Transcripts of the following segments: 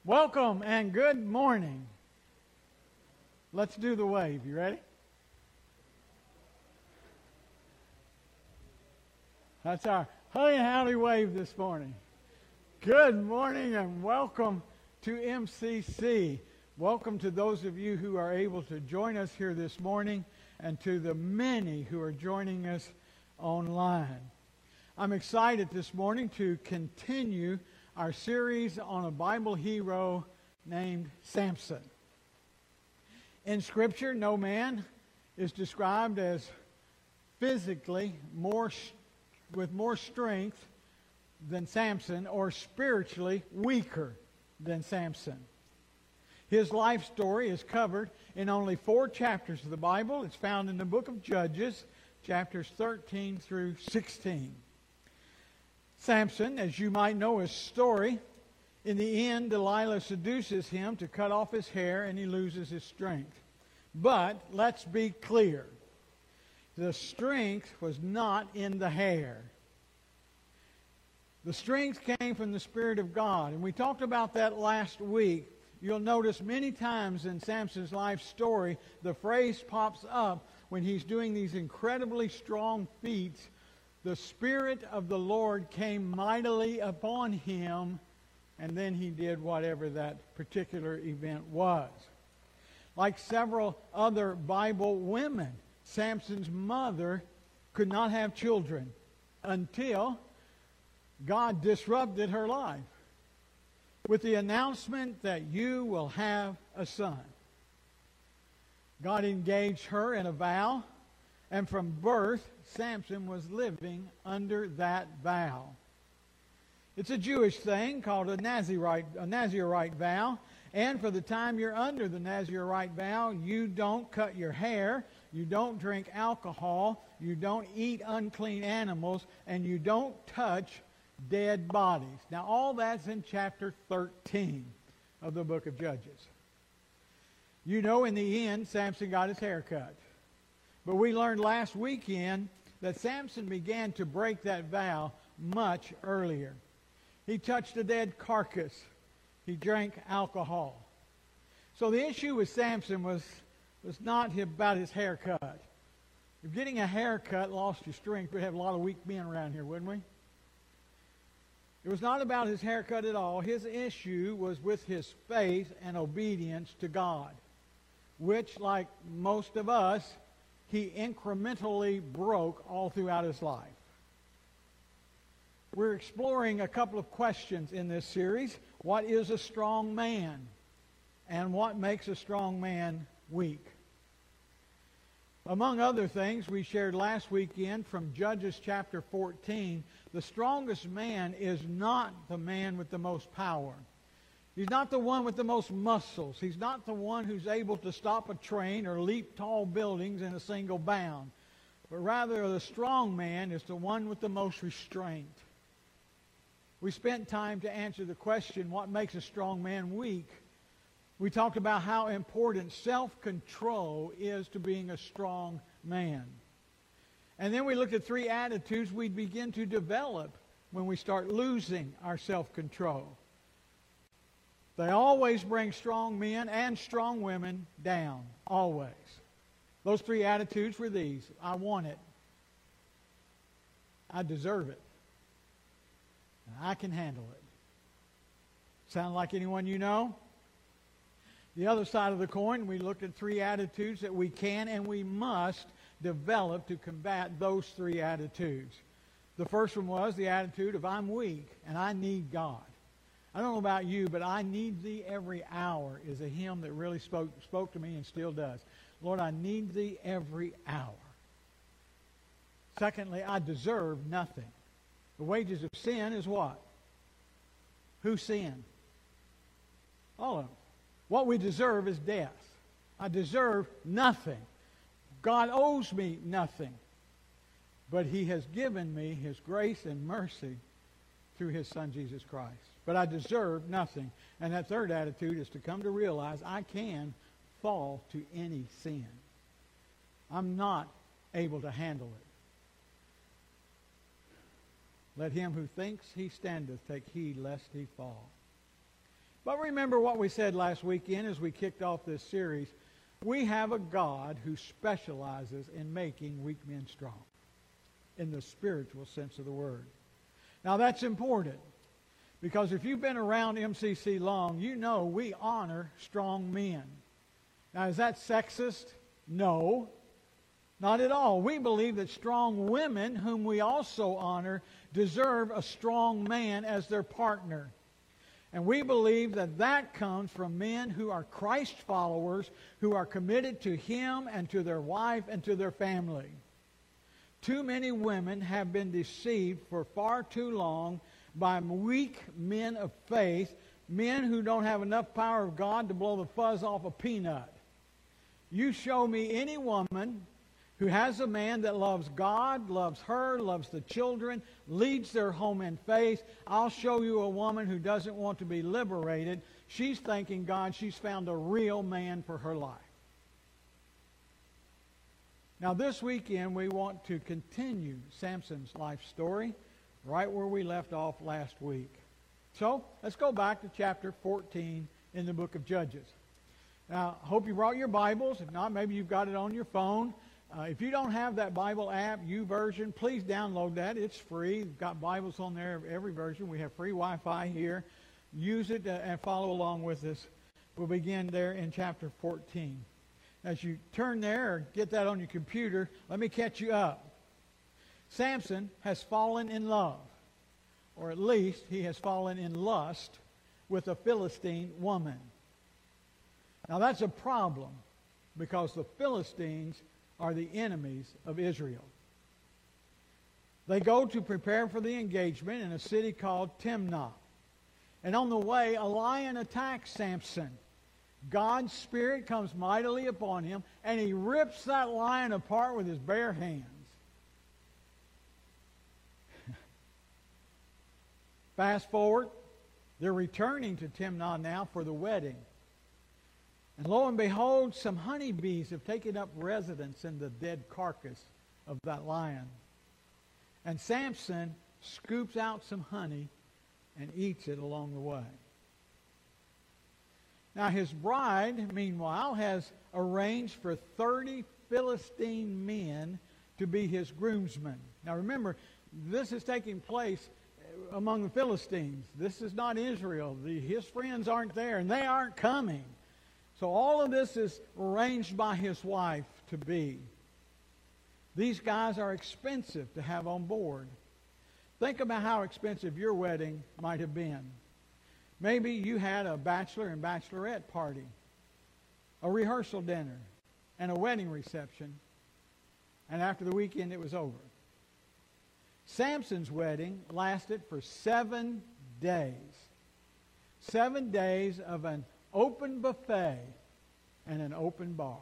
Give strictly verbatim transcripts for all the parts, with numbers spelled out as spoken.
Welcome and good morning. Let's do the wave. You ready? That's our hey howdy wave this morning. Good morning and welcome to M C C. Welcome to those of you who are able to join us here this morning and to the many who are joining us online. I'm excited this morning to continue our series on a Bible hero named Samson. In Scripture, no man is described as physically more with more strength than Samson or spiritually weaker than Samson. His life story is covered in only four chapters of the Bible. It's found in the book of Judges, chapters thirteen through sixteen. Samson, as you might know his story, in the end, Delilah seduces him to cut off his hair and he loses his strength. But let's be clear. The strength was not in the hair. The strength came from the Spirit of God. And we talked about that last week. You'll notice many times in Samson's life story, the phrase pops up when he's doing these incredibly strong feats. The Spirit of the Lord came mightily upon him, and then he did whatever that particular event was. Like several other Bible women, Samson's mother could not have children until God disrupted her life with the announcement that you will have a son. God engaged her in a vow, and from birth, Samson was living under that vow. It's a Jewish thing called a Nazirite, a Nazirite vow. And for the time you're under the Nazirite vow, you don't cut your hair, you don't drink alcohol, you don't eat unclean animals, and you don't touch dead bodies. Now, all that's in chapter thirteen of the book of Judges. You know, in the end, Samson got his hair cut. But we learned last weekend that Samson began to break that vow much earlier. He touched a dead carcass. He drank alcohol. So the issue with Samson was, was not about his haircut. If getting a haircut lost your strength, we'd have a lot of weak men around here, wouldn't we? It was not about his haircut at all. His issue was with his faith and obedience to God, which, like most of us, he incrementally broke all throughout his life. We're exploring a couple of questions in this series. What is a strong man? And what makes a strong man weak? Among other things, we shared last weekend from Judges chapter fourteen, the strongest man is not the man with the most power. He's not the one with the most muscles. He's not the one who's able to stop a train or leap tall buildings in a single bound. But rather, the strong man is the one with the most restraint. We spent time to answer the question, what makes a strong man weak? We talked about how important self-control is to being a strong man. And then we looked at three attitudes we begin to develop when we start losing our self-control. They always bring strong men and strong women down. Always. Those three attitudes were these. I want it. I deserve it. And I can handle it. Sound like anyone you know? The other side of the coin, we looked at three attitudes that we can and we must develop to combat those three attitudes. The first one was the attitude of I'm weak and I need God. I don't know about you, but I need thee every hour is a hymn that really spoke, spoke to me and still does. Lord, I need thee every hour. Secondly, I deserve nothing. The wages of sin is what? Who sinned? All of them. What we deserve is death. I deserve nothing. God owes me nothing. But He has given me His grace and mercy through His Son, Jesus Christ. But I deserve nothing. And that third attitude is to come to realize I can fall to any sin. I'm not able to handle it. Let him who thinks he standeth take heed lest he fall. But remember what we said last weekend as we kicked off this series. We have a God who specializes in making weak men strong, in the spiritual sense of the word. Now that's important, because if you've been around M C C long, you know we honor strong men. Now, is that sexist? No, not at all. We believe that strong women, whom we also honor, deserve a strong man as their partner. And we believe that that comes from men who are Christ followers, who are committed to Him and to their wife and to their family. Too many women have been deceived for far too long by weak men of faith, men who don't have enough power of God to blow the fuzz off a peanut. You show me any woman who has a man that loves God, loves her, loves the children, leads their home in faith. I'll show you a woman who doesn't want to be liberated. She's thanking God she's found a real man for her life. Now this weekend we want to continue Samson's life story right where we left off last week. So let's go back to chapter fourteen in the book of Judges. Now, I hope you brought your Bibles. If not, maybe you've got it on your phone. Uh, if you don't have that Bible app, YouVersion, please download that. It's free. We've got Bibles on there, every version. We have free Wi-Fi here. Use it uh, and follow along with us. We'll begin there in chapter fourteen. As you turn there or get that on your computer, let me catch you up. Samson has fallen in love, or at least he has fallen in lust with a Philistine woman. Now that's a problem, because the Philistines are the enemies of Israel. They go to prepare for the engagement in a city called Timnah. And on the way, a lion attacks Samson. God's Spirit comes mightily upon him, and he rips that lion apart with his bare hands. Fast forward, they're returning to Timnah now for the wedding. And lo and behold, some honeybees have taken up residence in the dead carcass of that lion. And Samson scoops out some honey and eats it along the way. Now his bride, meanwhile, has arranged for thirty Philistine men to be his groomsmen. Now remember, this is taking place among the Philistines. This is not Israel. The, his friends aren't there, and they aren't coming. So all of this is arranged by his wife to be. These guys are expensive to have on board. Think about how expensive your wedding might have been. Maybe you had a bachelor and bachelorette party, a rehearsal dinner, and a wedding reception, and after the weekend it was over. Samson's wedding lasted for seven days. Seven days of an open buffet and an open bar.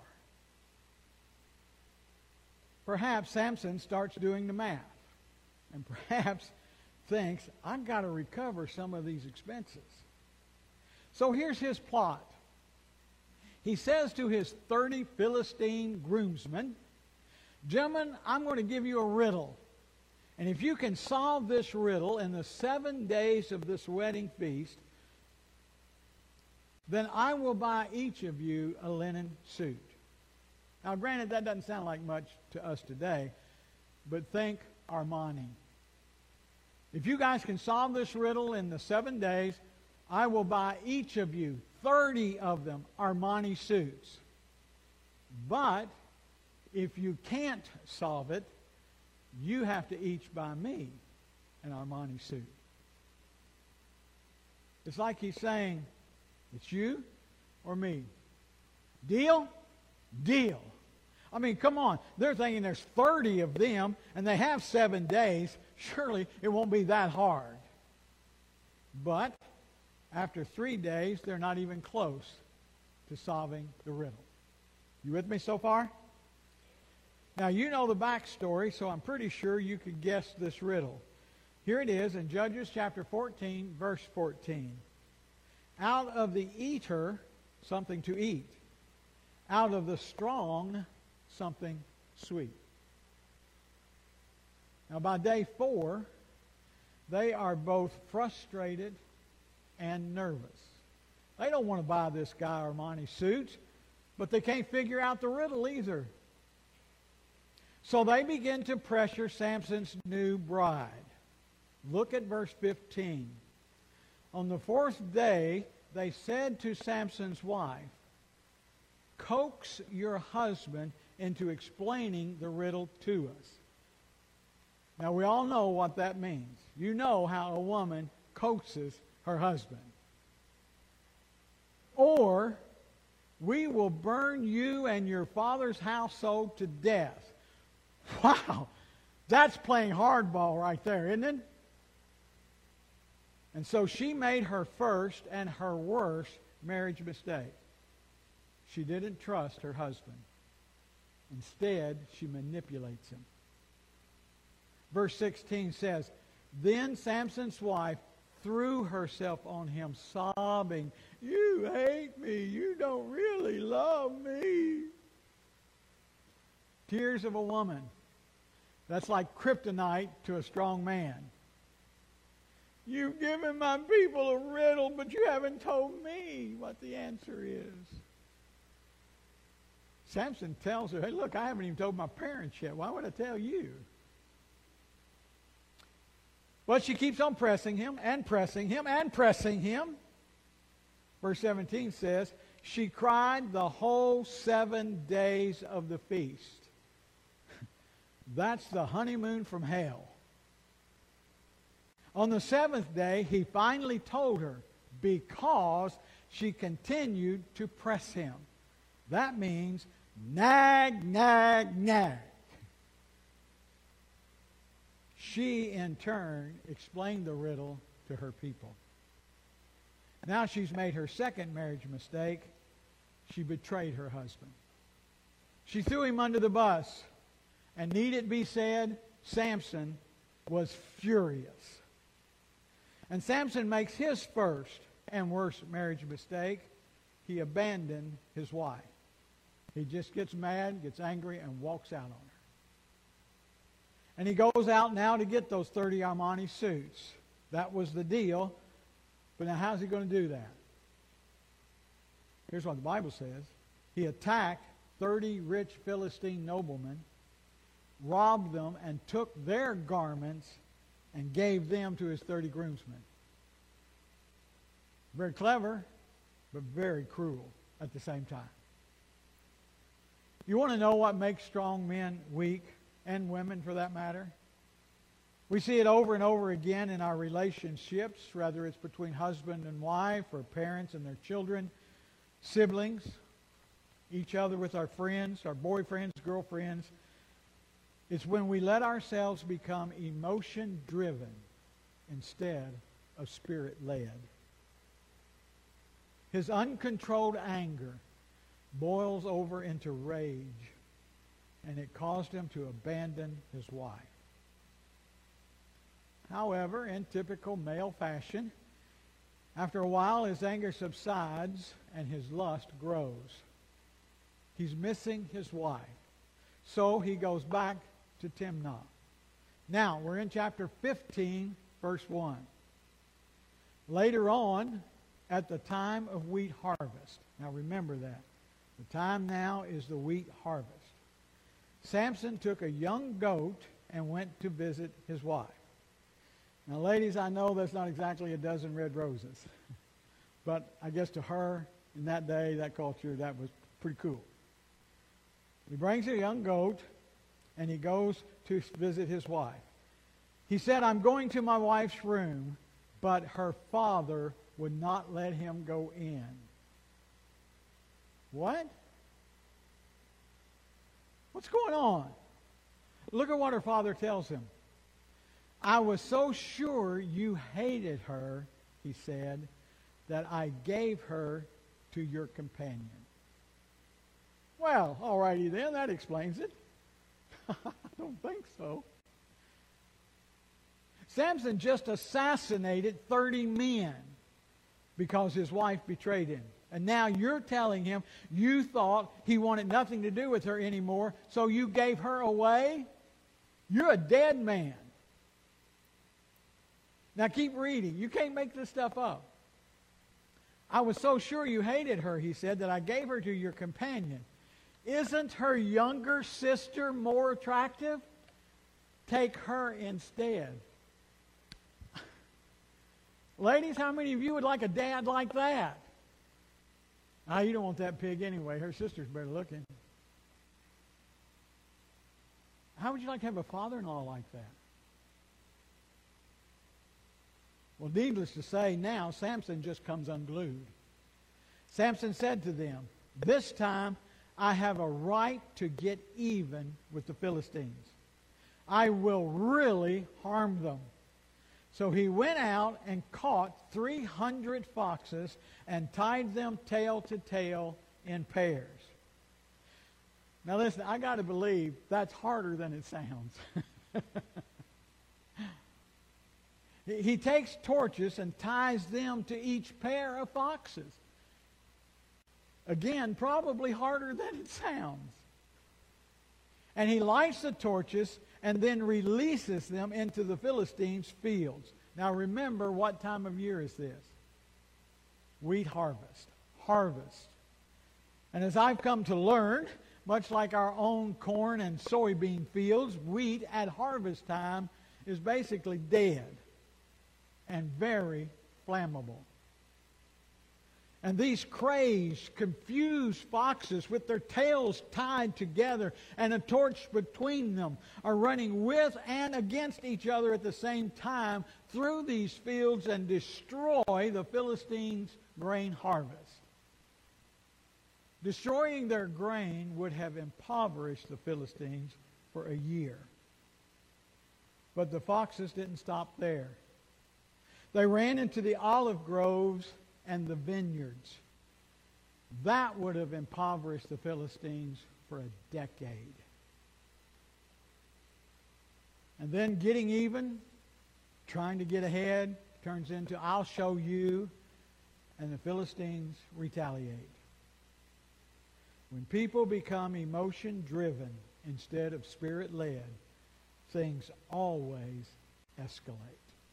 Perhaps Samson starts doing the math and perhaps thinks, I've got to recover some of these expenses. So here's his plot. He says to his thirty Philistine groomsmen, gentlemen, I'm going to give you a riddle. And if you can solve this riddle in the seven days of this wedding feast, then I will buy each of you a linen suit. Now, granted, that doesn't sound like much to us today, but think Armani. If you guys can solve this riddle in the seven days, I will buy each of you, thirty of them, Armani suits. But if you can't solve it, you have to each buy me an Armani suit. It's like he's saying, it's you or me. Deal? Deal. I mean, come on. They're thinking there's thirty of them, and they have seven days. Surely it won't be that hard. But after three days, they're not even close to solving the riddle. You with me so far? Now, you know the backstory, so I'm pretty sure you could guess this riddle. Here it is in Judges chapter fourteen, verse fourteen. Out of the eater, something to eat. Out of the strong, something sweet. Now, by day four, they are both frustrated and nervous. They don't want to buy this Guy Armani suit, but they can't figure out the riddle either. So they begin to pressure Samson's new bride. Look at verse fifteen. On the fourth day, they said to Samson's wife, "Coax your husband into explaining the riddle to us." Now, we all know what that means. You know how a woman coaxes her husband. Or, we will burn you and your father's household to death. Wow, that's playing hardball right there, isn't it? And so she made her first and her worst marriage mistake. She didn't trust her husband. Instead, she manipulates him. Verse sixteen says, "Then Samson's wife threw herself on him, sobbing, 'You hate me. You don't really love me.'" Tears of a woman. That's like kryptonite to a strong man. "You've given my people a riddle, but you haven't told me what the answer is." Samson tells her, "Hey, look, I haven't even told my parents yet. Why would I tell you?" But she keeps on pressing him and pressing him and pressing him. Verse seventeen says, "She cried the whole seven days of the feast." That's the honeymoon from hell. On the seventh day, he finally told her because she continued to press him. That means nag, nag, nag. She, in turn, explained the riddle to her people. Now she's made her second marriage mistake. She betrayed her husband. She threw him under the bus. And need it be said, Samson was furious. And Samson makes his first and worst marriage mistake. He abandoned his wife. He just gets mad, gets angry, and walks out on her. And he goes out now to get those thirty Armani suits. That was the deal. But now how's he going to do that? Here's what the Bible says. He attacked thirty rich Philistine noblemen, robbed them, and took their garments and gave them to his thirty groomsmen. Very clever, but very cruel at the same time. You want to know what makes strong men weak, and women for that matter? We see it over and over again in our relationships, whether it's between husband and wife, or parents and their children, siblings, each other with our friends, our boyfriends, girlfriends. It's when we let ourselves become emotion-driven instead of spirit-led. His uncontrolled anger boils over into rage, and it caused him to abandon his wife. However, in typical male fashion, after a while his anger subsides and his lust grows. He's missing his wife. So he goes back to Timnah. Now, we're in chapter fifteen, verse one. Later on, at the time of wheat harvest. Now remember that. The time now is the wheat harvest. Samson took a young goat and went to visit his wife. Now, ladies, I know that's not exactly a dozen red roses. But I guess to her, in that day, that culture, that was pretty cool. He brings a young goat, and he goes to visit his wife. He said, "I'm going to my wife's room," but her father would not let him go in. What? What's going on? Look at what her father tells him. "I was so sure you hated her," he said, "that I gave her to your companion." Well, all righty then, that explains it. I don't think so. Samson just assassinated thirty men because his wife betrayed him. And now you're telling him you thought he wanted nothing to do with her anymore, so you gave her away? You're a dead man. Now keep reading. You can't make this stuff up. I was so sure you hated her, he said, that I gave her to your companion. Isn't her younger sister more attractive? Take her instead. Ladies, how many of you would like a dad like that? Ah, you don't want that pig anyway. Her sister's better looking. How would you like to have a father-in-law like that? Well, needless to say, now Samson just comes unglued. Samson said to them, this time I have a right to get even with the Philistines. I will really harm them. So he went out and caught three hundred foxes and tied them tail to tail in pairs. Now listen, I got to believe that's harder than it sounds. he, he takes torches and ties them to each pair of foxes. Again, probably harder than it sounds. And he lights the torches and then releases them into the Philistines' fields. Now remember, what time of year is this? Wheat harvest. Harvest. And as I've come to learn, much like our own corn and soybean fields, wheat at harvest time is basically dead and very flammable. And these crazed, confused foxes with their tails tied together and a torch between them are running with and against each other at the same time through these fields and destroy the Philistines' grain harvest. Destroying their grain would have impoverished the Philistines for a year. But the foxes didn't stop there. They ran into the olive groves and the vineyards. That would have impoverished the Philistines for a decade. And then getting even, trying to get ahead, turns into I'll show you, and the Philistines retaliate. When people become emotion-driven instead of spirit-led, things always escalate.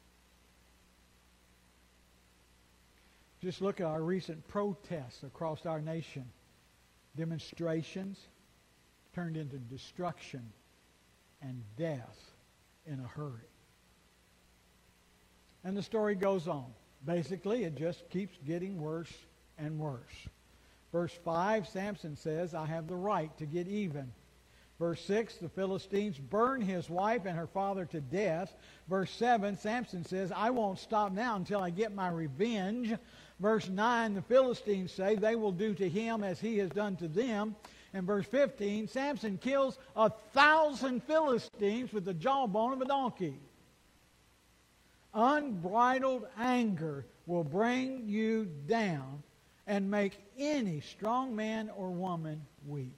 Just look at our recent protests across our nation. Demonstrations turned into destruction and death in a hurry. And the story goes on. Basically, it just keeps getting worse and worse. Verse five, Samson says, I have the right to get even. Verse six, the Philistines burn his wife and her father to death. Verse seven, Samson says, I won't stop now until I get my revenge. Verse nine, the Philistines say they will do to him as he has done to them. And verse fifteen, Samson kills a thousand Philistines with the jawbone of a donkey. Unbridled anger will bring you down and make any strong man or woman weak.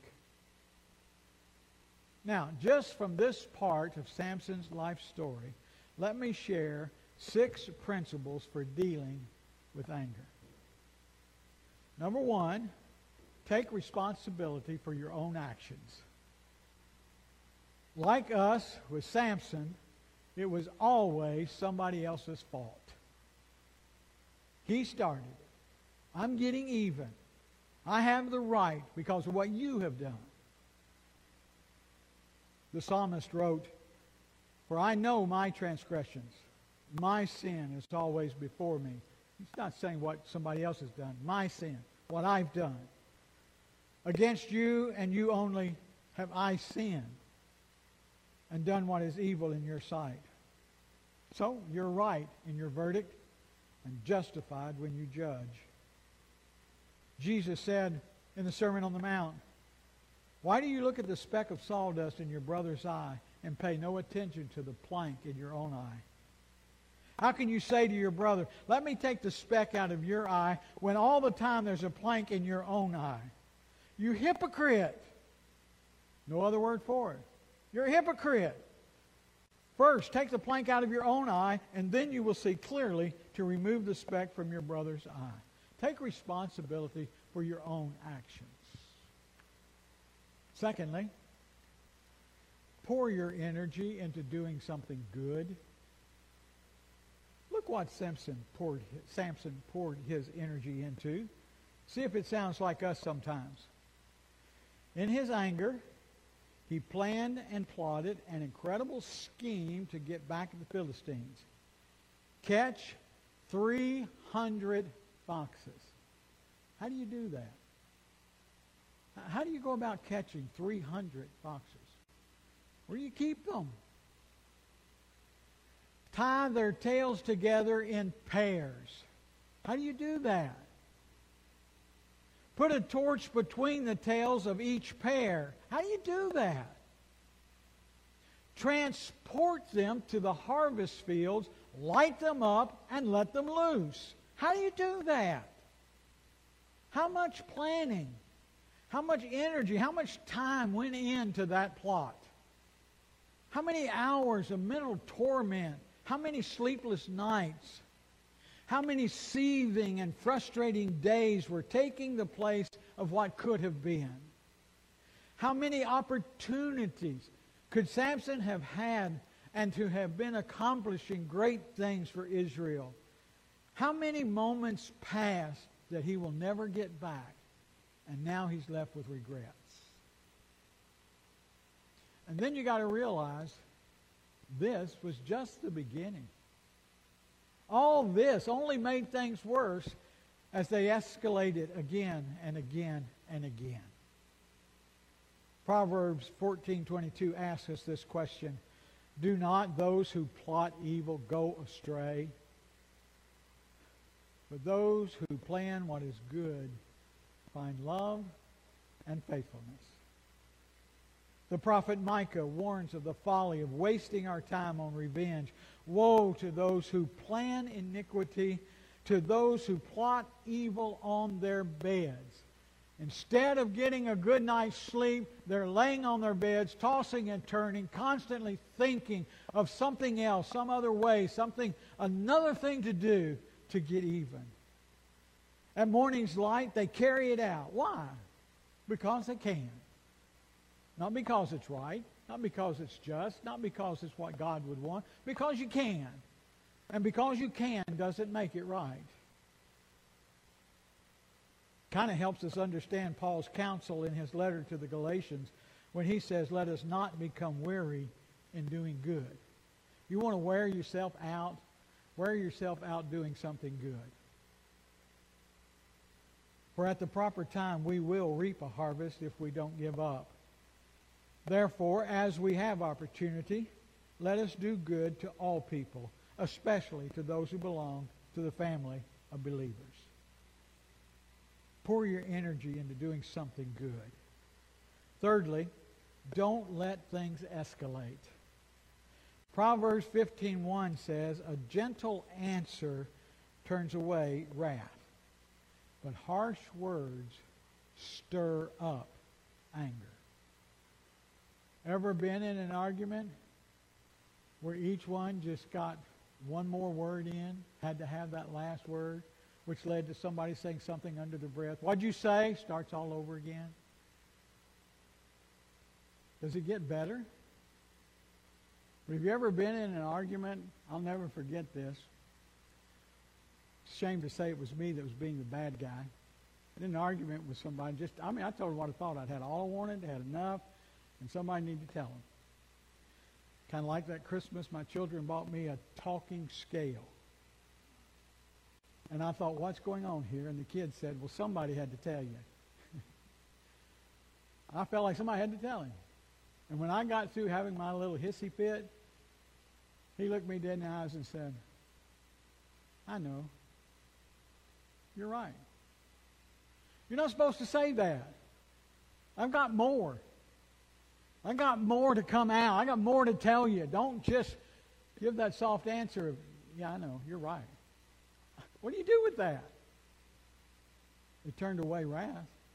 Now, just from this part of Samson's life story, let me share six principles for dealing with anger. Number one, take responsibility for your own actions. Like us with Samson, it was always somebody else's fault. He started it. I'm getting even. I have the right because of what you have done. The psalmist wrote, for I know my transgressions. My sin is always before me. He's not saying what somebody else has done. My sin, what I've done. Against you and you only have I sinned and done what is evil in your sight. So you're right in your verdict and justified when you judge. Jesus said in the Sermon on the Mount, why do you look at the speck of sawdust in your brother's eye and pay no attention to the plank in your own eye? How can you say to your brother, let me take the speck out of your eye, when all the time there's a plank in your own eye? You hypocrite. No other word for it. You're a hypocrite. First, take the plank out of your own eye, and then you will see clearly to remove the speck from your brother's eye. Take responsibility for your own actions. Secondly, pour your energy into doing something good. Look look what Samson poured, Samson poured his energy into. See if it sounds like us sometimes. In his anger, he planned and plotted an incredible scheme to get back at the Philistines. Catch three hundred foxes. How do you do that? How do you go about catching three hundred foxes? Where do you keep them? Tie their tails together in pairs. How do you do that? Put a torch between the tails of each pair. How do you do that? Transport them to the harvest fields, light them up, and let them loose. How do you do that? How much planning, how much energy, how much time went into that plot? How many hours of mental torment? How many sleepless nights? How many seething and frustrating days were taking the place of what could have been? How many opportunities could Samson have had and to have been accomplishing great things for Israel? How many moments passed that he will never get back, and now he's left with regrets? And then you got to realize this was just the beginning. All this only made things worse as they escalated again and again and again. Proverbs fourteen twenty-two asks us this question: do not those who plot evil go astray? But those who plan what is good find love and faithfulness. The prophet Micah warns of the folly of wasting our time on revenge. Woe to those who plan iniquity, to those who plot evil on their beds. Instead of getting a good night's sleep, they're laying on their beds, tossing and turning, constantly thinking of something else, some other way, something, another thing to do to get even. At morning's light, they carry it out. Why? Because they can. Not because it's right, not because it's just, not because it's what God would want, because you can. And because you can doesn't make it right. Kind of helps us understand Paul's counsel in his letter to the Galatians when he says, let us not become weary in doing good. You want to wear yourself out? Wear yourself out doing something good. For at the proper time we will reap a harvest if we don't give up. Therefore, as we have opportunity, let us do good to all people, especially to those who belong to the family of believers. Pour your energy into doing something good. Thirdly, don't let things escalate. Proverbs fifteen one says, a gentle answer turns away wrath, but harsh words stir up anger. Ever been in an argument where each one just got one more word in, had to have that last word, which led to somebody saying something under their breath? What'd you say? Starts all over again. Does it get better? But have you ever been in an argument? I'll never forget this. It's a shame to say it was me that was being the bad guy. I had an argument with somebody. Just, I mean, I told them what I thought. I'd had all I wanted, had enough, and somebody needed to tell them. Kind of like that Christmas, my children bought me a talking scale. And I thought, what's going on here? And the kid said, well, somebody had to tell you. I felt like somebody had to tell him. And when I got through having my little hissy fit, he looked me dead in the eyes and said, I know. You're right. You're not supposed to say that. I've got more. I got more to come out. I got more to tell you. Don't just give that soft answer of, yeah, I know, you're right. What do you do with that? It turned away wrath.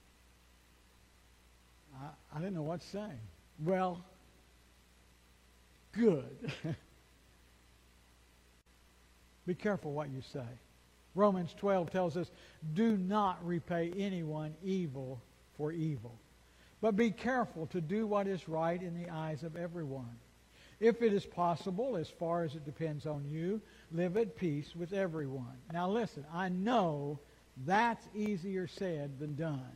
I, I didn't know what to say. Well, good. Be careful what you say. Romans twelve tells us, do not repay anyone evil for evil, but be careful to do what is right in the eyes of everyone. If it is possible, as far as it depends on you, live at peace with everyone. Now listen, I know that's easier said than done.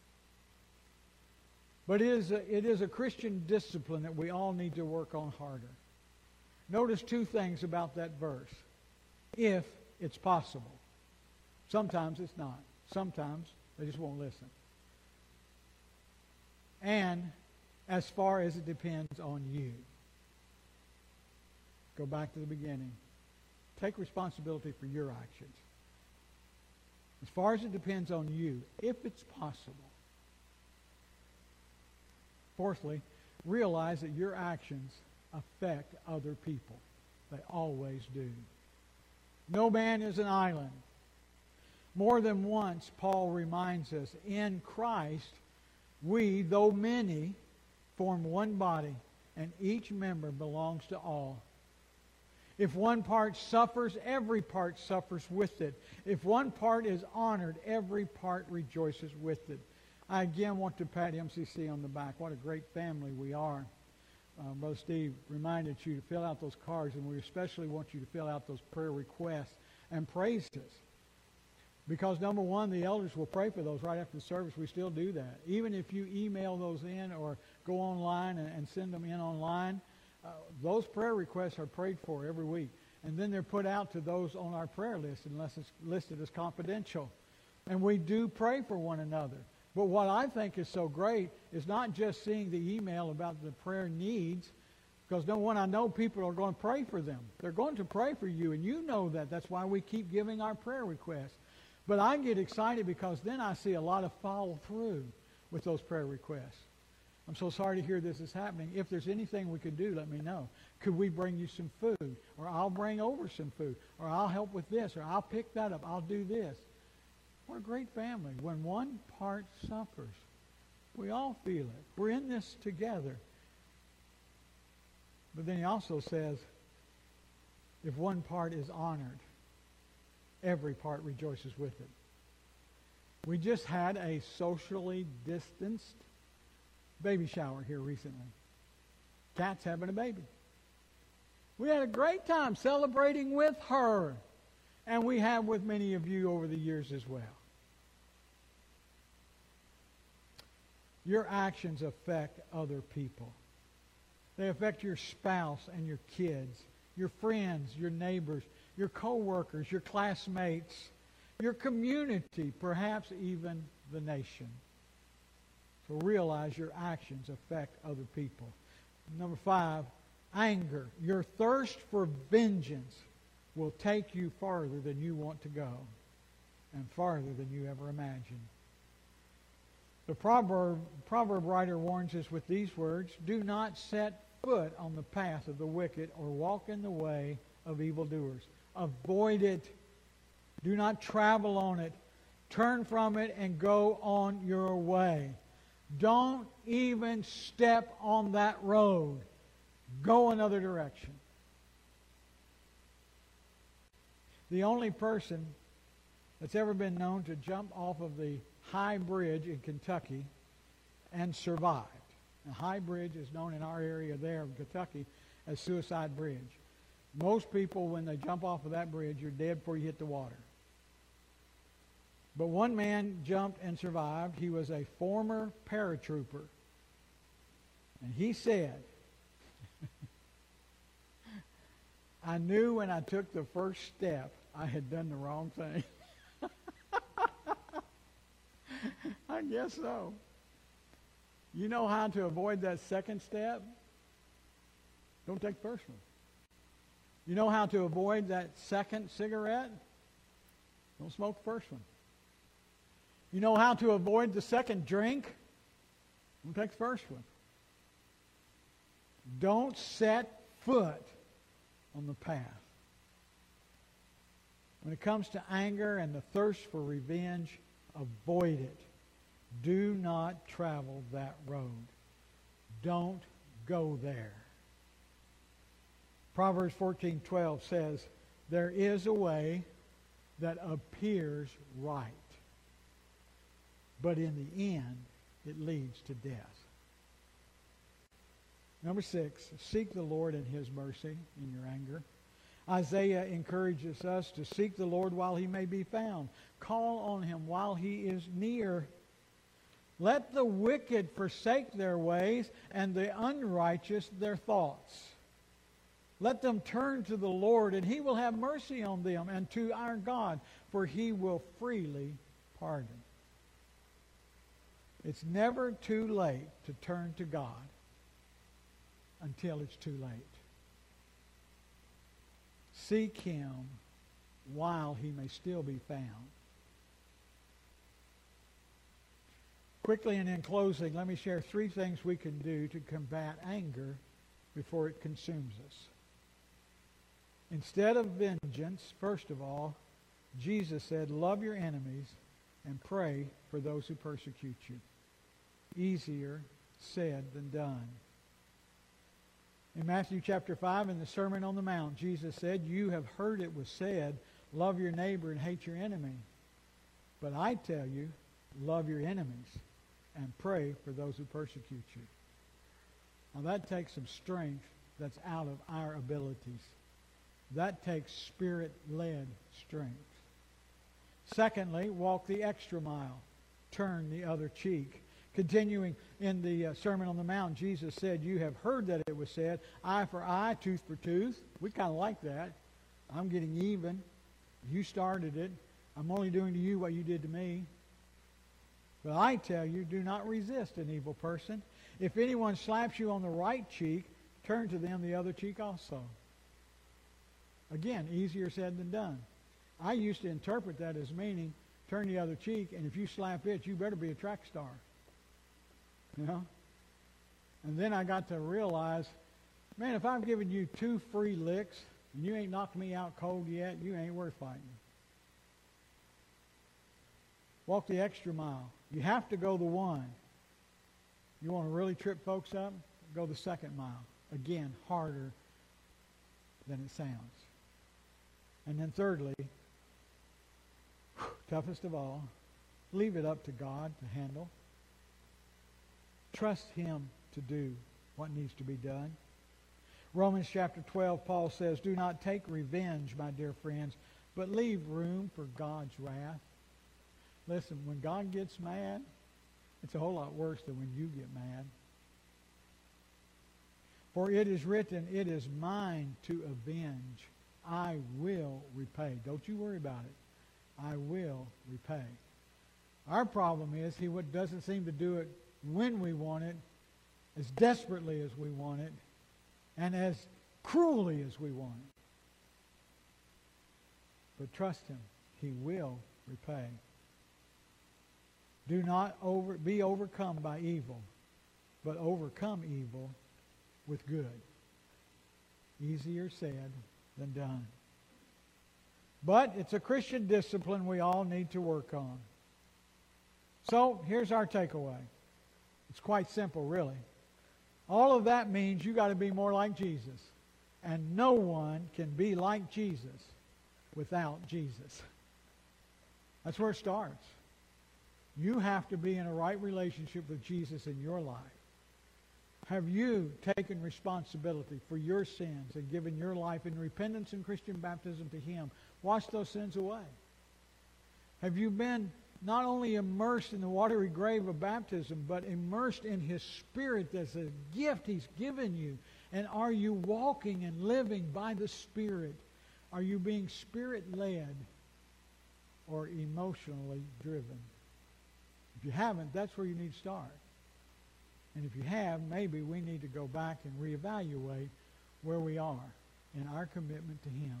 But it is a, it is a Christian discipline that we all need to work on harder. Notice two things about that verse. If it's possible. Sometimes it's not. Sometimes they just won't listen. And as far as it depends on you. Go back to the beginning. Take responsibility for your actions. As far as it depends on you, if it's possible. Fourthly, realize that your actions affect other people. They always do. No man is an island. More than once, Paul reminds us, in Christ, we, though many, form one body, and each member belongs to all. If one part suffers, every part suffers with it. If one part is honored, every part rejoices with it. I again want to pat M C C on the back. What a great family we are. Uh, Brother Steve reminded you to fill out those cards, and we especially want you to fill out those prayer requests and praises. Because number one, the elders will pray for those right after the service. We still do that. Even if you email those in or go online and, and send them in online, uh, those prayer requests are prayed for every week. And then they're put out to those on our prayer list unless it's listed as confidential. And we do pray for one another. But what I think is so great is not just seeing the email about the prayer needs, because number one, I know people are going to pray for them. They're going to pray for you, and you know that. That's why we keep giving our prayer requests. But I get excited because then I see a lot of follow through with those prayer requests. I'm so sorry to hear this is happening. If there's anything we could do, let me know. Could we bring you some food? Or I'll bring over some food. Or I'll help with this. Or I'll pick that up. I'll do this. We're a great family. When one part suffers, we all feel it. We're in this together. But then he also says, if one part is honored, every part rejoices with it. We just had a socially distanced baby shower here recently. Kat's having a baby. We had a great time celebrating with her. And we have with many of you over the years as well. Your actions affect other people. They affect your spouse and your kids, your friends, your neighbors, your co-workers, your classmates, your community, perhaps even the nation. So realize your actions affect other people. Number five, anger. Your thirst for vengeance will take you farther than you want to go and farther than you ever imagined. The proverb, proverb writer warns us with these words, do not set foot on the path of the wicked or walk in the way of evildoers. Avoid it. Do not travel on it. Turn from it and go on your way. Don't even step on that road. Go another direction. The only person that's ever been known to jump off of the High Bridge in Kentucky and survived. The High Bridge is known in our area there in Kentucky as Suicide Bridge. Most people, when they jump off of that bridge, you're dead before you hit the water. But one man jumped and survived. He was a former paratrooper. And he said, I knew when I took the first step, I had done the wrong thing. I guess so. You know how to avoid that second step? Don't take the first one. You know how to avoid that second cigarette? Don't smoke the first one. You know how to avoid the second drink? Don't take the first one. Don't set foot on the path. When it comes to anger and the thirst for revenge, avoid it. Do not travel that road. Don't go there. Proverbs fourteen twelve says, there is a way that appears right, but in the end, it leads to death. Number six, seek the Lord in His mercy in your anger. Isaiah encourages us to seek the Lord while He may be found. Call on Him while He is near. Let the wicked forsake their ways and the unrighteous their thoughts. Let them turn to the Lord, and He will have mercy on them, and to our God, for He will freely pardon. It's never too late to turn to God until it's too late. Seek Him while He may still be found. Quickly and in closing, let me share three things we can do to combat anger before it consumes us. Instead of vengeance, first of all, Jesus said, love your enemies and pray for those who persecute you. Easier said than done. In Matthew chapter five, in the Sermon on the Mount, Jesus said, you have heard it was said, love your neighbor and hate your enemy. But I tell you, love your enemies and pray for those who persecute you. Now that takes some strength that's out of our abilities. That takes Spirit-led strength. Secondly, walk the extra mile. Turn the other cheek. Continuing in the uh, Sermon on the Mount, Jesus said, you have heard that it was said, eye for eye, tooth for tooth. We kind of like that. I'm getting even. You started it. I'm only doing to you what you did to me. But I tell you, do not resist an evil person. If anyone slaps you on the right cheek, turn to them the other cheek also. Again, easier said than done. I used to interpret that as meaning, turn the other cheek, and if you slap it, you better be a track star. You know? And then I got to realize, man, if I've given you two free licks, and you ain't knocked me out cold yet, you ain't worth fighting. Walk the extra mile. You have to go the one. You want to really trip folks up? Go the second mile. Again, harder than it sounds. And then thirdly, toughest of all, leave it up to God to handle. Trust Him to do what needs to be done. Romans chapter twelve, Paul says, do not take revenge, my dear friends, but leave room for God's wrath. Listen, when God gets mad, it's a whole lot worse than when you get mad. For it is written, it is mine to avenge. I will repay. Don't you worry about it. I will repay. Our problem is He doesn't seem to do it when we want it, as desperately as we want it, and as cruelly as we want it. But trust Him. He will repay. Do not over, be overcome by evil, but overcome evil with good. Easier said than done. But it's a Christian discipline we all need to work on. So here's our takeaway. It's quite simple, really. All of that means you got to be more like Jesus. And no one can be like Jesus without Jesus. That's where it starts. You have to be in a right relationship with Jesus in your life. Have you taken responsibility for your sins and given your life in repentance and Christian baptism to Him? Wash those sins away. Have you been not only immersed in the watery grave of baptism, but immersed in His Spirit as a gift He's given you? And are you walking and living by the Spirit? Are you being Spirit-led or emotionally driven? If you haven't, that's where you need to start. And if you have, maybe we need to go back and reevaluate where we are in our commitment to Him.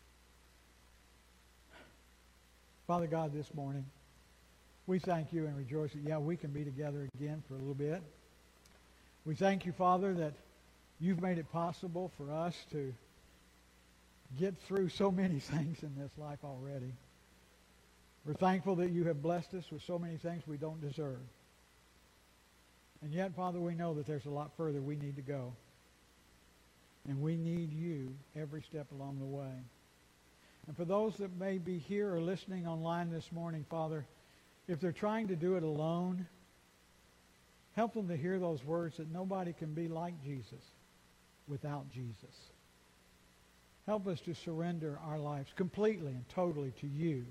Father God, this morning, we thank You and rejoice that, yeah, we can be together again for a little bit. We thank You, Father, that You've made it possible for us to get through so many things in this life already. We're thankful that You have blessed us with so many things we don't deserve. And yet, Father, we know that there's a lot further we need to go. And we need You every step along the way. And for those that may be here or listening online this morning, Father, if they're trying to do it alone, Help them to hear those words that nobody can be like Jesus without Jesus. Help us to surrender our lives completely and totally to you.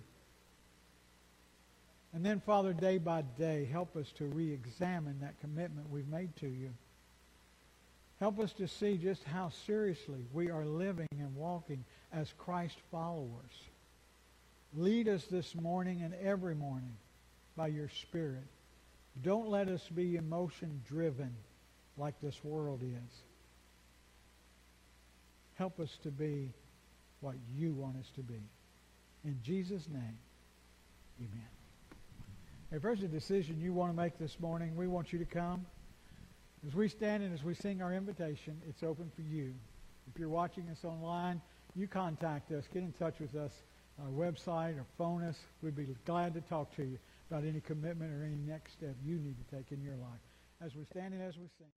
And then, Father, day by day, help us to re-examine that commitment we've made to you. Help us to see just how seriously we are living and walking as Christ followers. Lead us this morning and every morning by your Spirit. Don't let us be emotion-driven like this world is. Help us to be what you want us to be. In Jesus' name, amen. If there's a decision you want to make this morning, we want you to come. As we stand and as we sing our invitation, it's open for you. If you're watching us online, you contact us. Get in touch with us on our website or phone us. We'd be glad to talk to you about any commitment or any next step you need to take in your life. As we stand and as we sing.